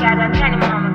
برگردانی یعنی مامان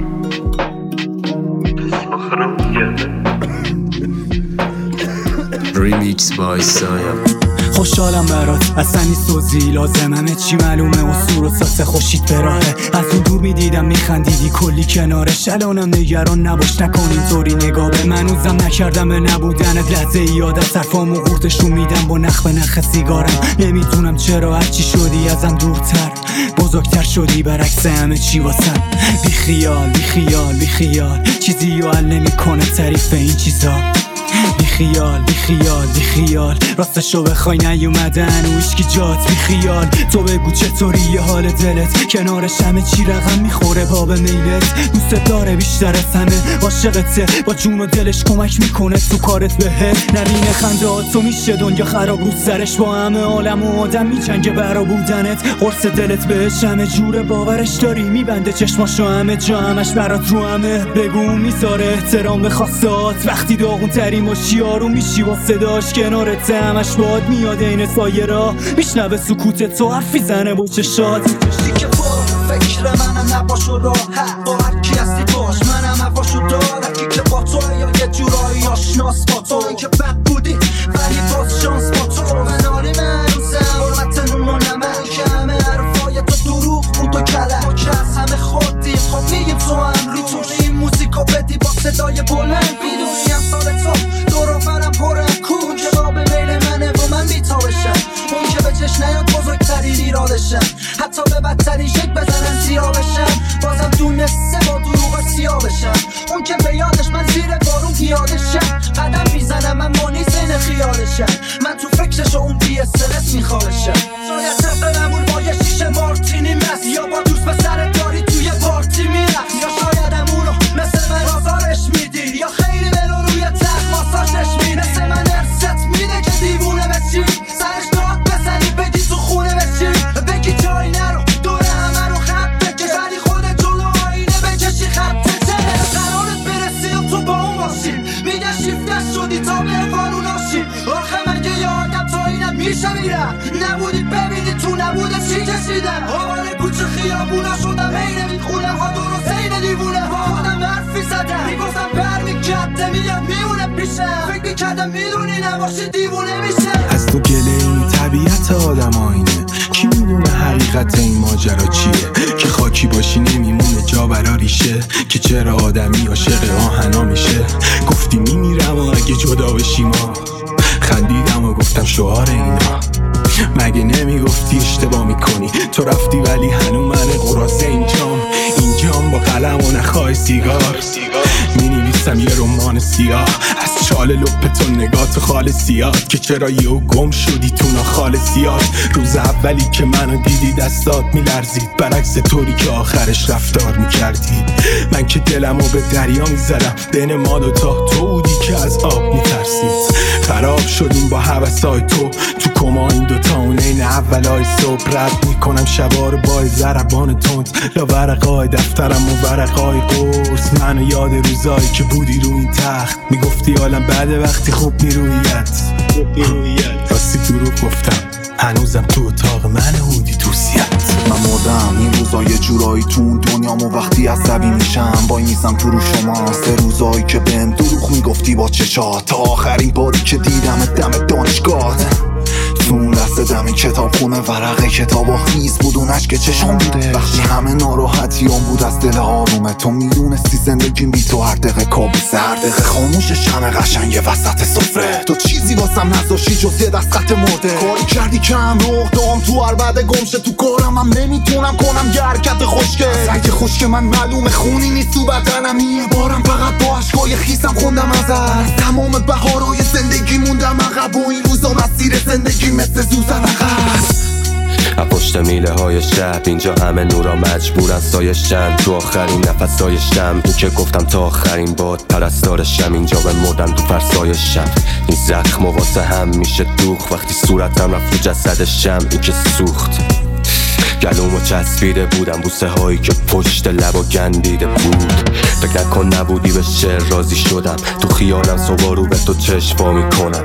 Remix by Saya. خوشحالم برات اصلا نیست توضیح لازم، همه چی معلومه و سور و ساس خوشید به راهه. از اون دور میدیدم میخندیدی کلی کنارش، الانم نگران نباش نکن اینطوری نگاه به من. اوزم نکردم به نبودنت لحظه یاد از صرفام و قورتش رو میدم با نخ به نخ سیگارم. نمیدونم چرا هرچی شدی ازم دورتر، بزرگتر شدی برعکس همه چی واسم. بی خیال بی خیال بی خیال، چیزی رو حل نمیکنه تعریف این چیزا. بی خیال بی خیال بی خیال، راستشو بخوای نیومدن و هیچکی جات. بی خیال تو بگو چطوری یه حال دلت، کنارش همه چی رقم میخوره باب میلت. دوست داره بیشتر از همه، عاشقته با جون و دلش کمک میکنه تو کارت بهت. نرینه خندهاتو میشه دنیا خراب رو سرش، با همه عالم و آدم میجنگه برا بودنت. قرص دلت بهش همه جوره باورش داری، میبنده چشماشو همه جا همش برات رو همه. بگو میذاره احترام به خواستهات، وقتی داغون ترین باشی آروم میشی با صداش. کنارت همش باد میاد این سایه را، میشنوه سکوت تو حرفی زنه با چشات. دیگه فکر منم نباش و راحت، با هر کی هستی باش منم هواشو دارم. که با تو یا یه جورایی آشناس با تو، این که بد بودی ولی باز شانس با تو. مناری من روزم حرمت نون و نمک، که همه حرفای تو دروغ بود و کلک. که از همه خودیم خب میگیم تو هم رو میتونی این موزیکو بدی با صدای بلند. میدونی امثال تو دور و برم پرم کون، که با به میل منه و من بیتابشم. اون که به چشم نیاد بزرگترین ایرادشم، حتی به بدترین شک بزنن سیاه بشم. بازم دونسته با دروغ سیاه بشم. اون که به یادش من زیر بارون پیادشم، قدم میزنم اما نیست این خیالشم. من تو فکرش و اون بی استرس میخوابشم. شاید طبق معمول با یه شیشه مارتینی مست، یا با دوست به سرت داری توی پارتی میرقص. یا شاید امونو مثل من آزارش میدی، یا خیلی ملو روی تخت ماساژش میدی. مثل من ارست میده که دیوونه بشی، سرش داد بزنی بگی تو خونه بشی. بگی جایی نرو دور همه رو خط بکش، ولی خودت جلو آینه بکشی خط چه قرارت برسی و تو با اون باشی. میگه شیفته شدی تا به قانوناشی. آخه مگه یه آدم تا اینم میشه میرم، نبودی ببینی تو نبوده چی کشیدم. آواره کوچه خیابونا شدم حین میخونه ها درست حین دیوونه ها. خودم حرفی زدم میگفتم برمیگرده میگم میمونه پیشم. فکر میکردم میدونی نباشی دیوونه میشه. از تو گله این طبیعت آدم آینه، کی میدونه حقیقت این ماجرا چیه. که خاکی باشی نمیمونه جا برا ریشه، که چرا آدمی عاشق آهنا میشه. گفتی میمیرم و اگه جدا بشی ما، خندیدم و گفتم شعار اینا. مگه نمیگفتی اشتباه میکنی، تو رفتی ولی هنو من قراضه اینجام با قلم و نخای سیگار. مینویسم یه رمان سیاه از چال لپ تو نگاه تو خال سیاد. که چرا یهو گم شدی تو ناخال سیاد. روز اولی که منو دیدی دستات میلرزید، برعکس طوری که آخرش رفتار میکردی. من که دلمو به دریا میزدم، بین ما دوتا تو بودی که از آب میترسید. خراب شدیم با هوسای تو کما این دوتا. اون این اولای صبح رد میکنم شبا رو با ضربان تند، لا ورقای دفترم و ورقای قرص. منو یاد روزایی که بودی رو این تخت، میگفتی حالم بعد وقتی خوب میرویت. راستی دروغ گفتم، هنوزم تو اتاق من هودی توسیت. من مردم این روزا یه جورایی تو اون دنیامو، وقتی عصبی میشم وای میسم تو رو شما. 3 روزایی که بهم دروغ میگفتی با چشات، تا آخرین باری که دیدم دم دانشگاه. تو اون لحظه دم این کتاب خونه ورقه کتابا خیز بود و نشک چشم بوده. وقتی همه ناراحتیام بود از دل آرومه، تو میدونستی زندگیم بی تو هر دقیقه کابوسه. هر دقیقه خاموشش همه قشنگ وسط سفره، تو چیزی واسم نذاشتی جز یه دست خط مرده. کاری کردی که هم رخ دام تو هر بعد گمشه، تو کارم هم نمیتونم کنم یه حرکت خوشگه. رنگ خشک من معلومه خونی نیست تو بدنم، یه بارم فقط با عشقای خیسم خوندم ازت. تمام بهارای زندگی موندم عقب و این روزا مسیر زندگی مثل سوزن عقب. پشت میله های شب اینجا همه نورا مجبورن سایشن. تو آخرین نفس سایشم، این که گفتم تا آخرین باد پرستارشم. اینجا به مردم تو فرسایشم، این زخم و واسه هم میشه دوخ. وقتی صورتم رفت تو جسدشم، این که سوخت. گلومو چسبیده بودم بوسه هایی که پشت لبا گندیده بود. فکر نکن نبودی به شعر راضی شدم، تو خیالم صبح رو به تو چشم میکنم.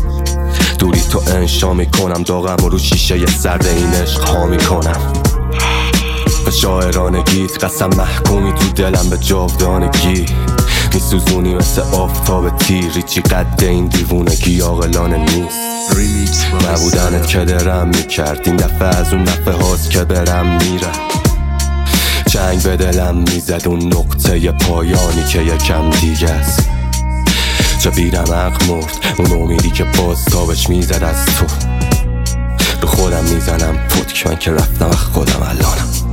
دوری تو انشا میکنم، داغم رو شیشه سرد این عشق ها میکنم. به شاعرانگیت قسم محکومی تو دلم به جاودانگی میسوزونی مثل آفتاب تیری چی قد این دیوونگی عاقلانه نیست نبودنت که درم میکرد این دفعه از اون دفعه هاست که برم میره جنگ به دلم میزد اون نقطه پایانی که یکم دیگه است چه بیرمق مرد اون امیدی که باز تابش میزد از تو به خودم میزنم پتک من که رفتم خودم الانم